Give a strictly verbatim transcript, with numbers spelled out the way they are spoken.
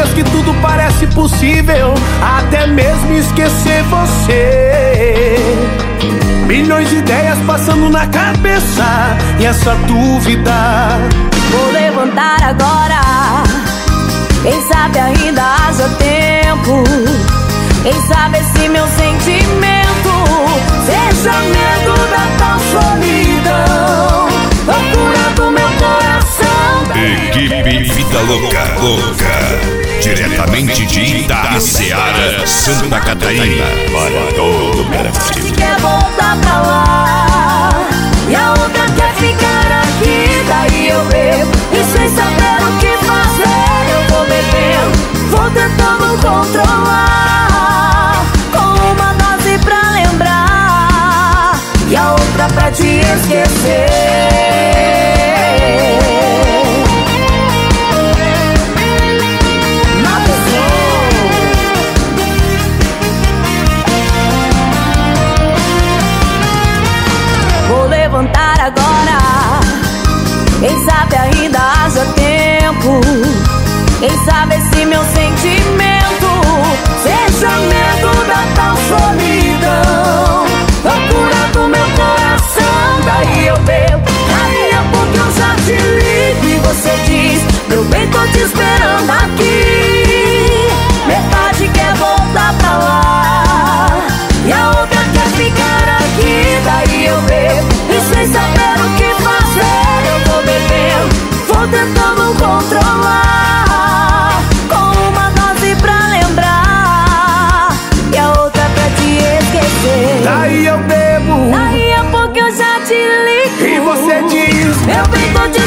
dias que tudo parece possível, até mesmo esquecer você. Milhões de ideias passando na cabeça e essa dúvida. Vou levantar agora, quem sabe ainda haja tempo. Quem sabe esse meu sentimento seja medo da tal solidão, procurando meu coração. Equipe Vida Louca, louca, diretamente de Itaceara, Santa Catarina, para todo o Brasil. Quer voltar pra lá e a outra quer ficar aqui. Daí eu bebo e sem saber o que fazer eu vou bebendo, vou tentando controlar, com uma dose pra lembrar e a outra pra te esquecer. Levantar agora, quem sabe ainda haja tempo. Quem sabe esse meu sentimento seja medo da tal solidão, procurando meu coração. Daí eu bebo, daí a pouco eu já te ligo e você diz: meu bem, tô te esperando aqui. Metade quer voltar pra lá e a outra quer ficar aqui. Daí eu bebo e sem saber o que fazer eu vou bebendo, vou tentando controlar, com uma dose pra lembrar e a outra pra te esquecer. Daí eu bebo, daí a pouco eu já te ligo e você diz: meu bem, tô te